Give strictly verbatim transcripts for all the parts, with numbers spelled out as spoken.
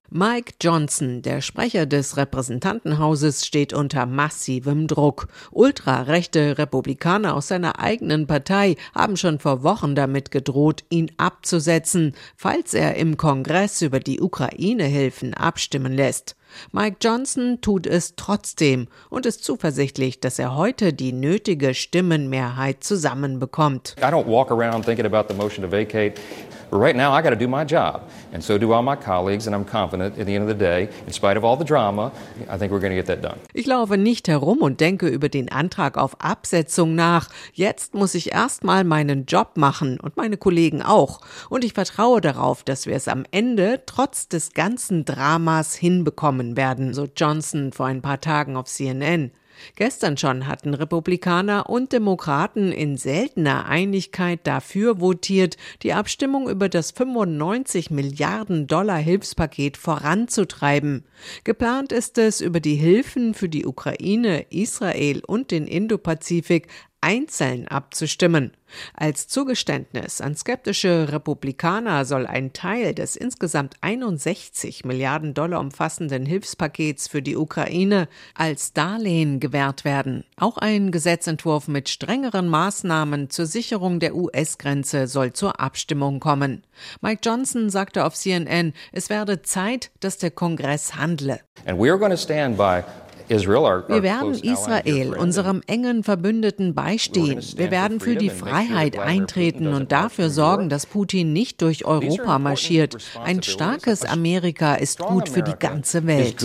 Mike Johnson, der Sprecher des Repräsentantenhauses, steht unter massivem Druck. Ultrarechte Republikaner aus seiner eigenen Partei haben schon vor Wochen damit gedroht, ihn abzusetzen, falls er im Kongress über die Ukraine-Hilfen abstimmen lässt. Mike Johnson tut es trotzdem und ist zuversichtlich, dass er heute die nötige Stimmenmehrheit zusammenbekommt. I don't walk around thinking about the motion to vacate. But right now I got to do my job, and so do all my colleagues, and I'm confident at the end of the day, in spite of all the drama, I think we're going to get that done. Ich laufe nicht herum und denke über den Antrag auf Absetzung nach. Jetzt muss ich erstmal meinen Job machen und meine Kollegen auch. Und ich vertraue darauf, dass wir es am Ende trotz des ganzen Dramas hinbekommen werden, so Johnson vor ein paar Tagen auf C N N. Gestern schon hatten Republikaner und Demokraten in seltener Einigkeit dafür votiert, die Abstimmung über das fünfundneunzig Milliarden Dollar Hilfspaket voranzutreiben. Geplant ist es, über die Hilfen für die Ukraine, Israel und den Indopazifik einzeln abzustimmen. Als Zugeständnis an skeptische Republikaner soll ein Teil des insgesamt einundsechzig Milliarden Dollar umfassenden Hilfspakets für die Ukraine als Darlehen gewährt werden. Auch ein Gesetzentwurf mit strengeren Maßnahmen zur Sicherung der U S-Grenze soll zur Abstimmung kommen. Mike Johnson sagte auf C N N, es werde Zeit, dass der Kongress handle. And we are going to stand by Wir werden Israel, unserem engen Verbündeten, beistehen. Wir werden für die Freiheit eintreten und dafür sorgen, dass Putin nicht durch Europa marschiert. Ein starkes Amerika ist gut für die ganze Welt.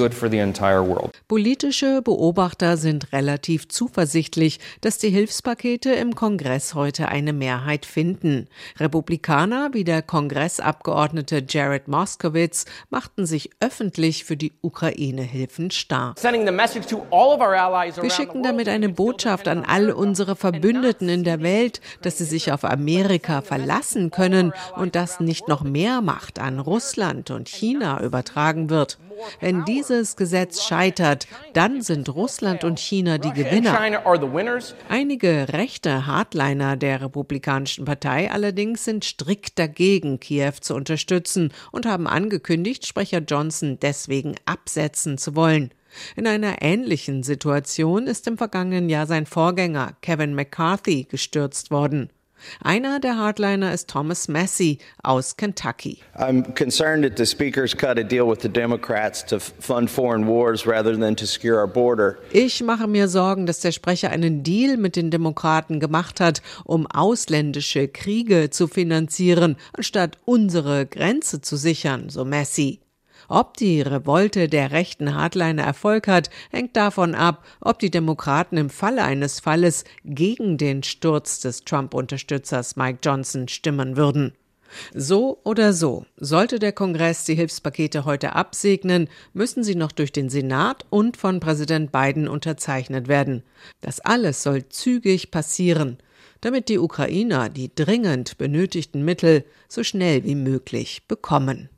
Politische Beobachter sind relativ zuversichtlich, dass die Hilfspakete im Kongress heute eine Mehrheit finden. Republikaner wie der Kongressabgeordnete Jared Moskowitz machten sich öffentlich für die Ukraine-Hilfen stark. Wir schicken damit eine Botschaft an all unsere Verbündeten in der Welt, dass sie sich auf Amerika verlassen können und dass nicht noch mehr Macht an Russland und China übertragen wird. Wenn dieses Gesetz scheitert, dann sind Russland und China die Gewinner. Einige rechte Hardliner der Republikanischen Partei allerdings sind strikt dagegen, Kiew zu unterstützen und haben angekündigt, Sprecher Johnson deswegen absetzen zu wollen. In einer ähnlichen Situation ist im vergangenen Jahr sein Vorgänger Kevin McCarthy gestürzt worden. Einer der Hardliner ist Thomas Massie aus Kentucky. I'm concerned that the speakers cut a deal with the Democrats to fund foreign wars rather than to secure our border. Ich mache mir Sorgen, dass der Sprecher einen Deal mit den Demokraten gemacht hat, um ausländische Kriege zu finanzieren, anstatt unsere Grenze zu sichern, so Massie. Ob die Revolte der rechten Hardliner Erfolg hat, hängt davon ab, ob die Demokraten im Falle eines Falles gegen den Sturz des Trump-Unterstützers Mike Johnson stimmen würden. So oder so, sollte der Kongress die Hilfspakete heute absegnen, müssen sie noch durch den Senat und von Präsident Biden unterzeichnet werden. Das alles soll zügig passieren, damit die Ukrainer die dringend benötigten Mittel so schnell wie möglich bekommen.